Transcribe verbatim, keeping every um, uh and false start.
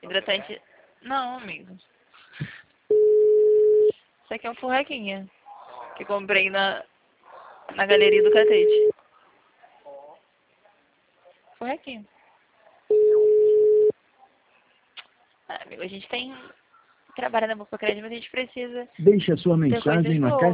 Hidratante... Não, amigo. Isso aqui é um furraquinha. Que comprei na, na galeria do Catete. Furraquinho. Ah, amigo, a gente tem... Trabalha na Bolsa Crédito, mas a gente precisa... Deixe a sua ter coisas mensagem na boas. caixa